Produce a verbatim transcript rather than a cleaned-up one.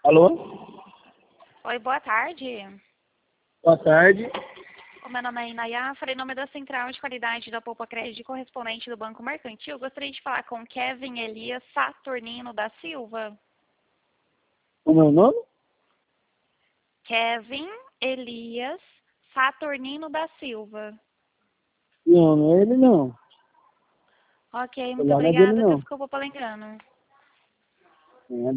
Alô? Oi, boa tarde. Boa tarde. O meu nome é Inayá, falei em nome da Central de Qualidade da Poupa Crédito correspondente do Banco Mercantil. Gostaria de falar com Kevin Elias Saturnino da Silva. O meu nome? Kevin Elias Saturnino da Silva. Não, não é ele não. Ok, O muito nome é dele obrigada. não. Desculpa pelo engano. É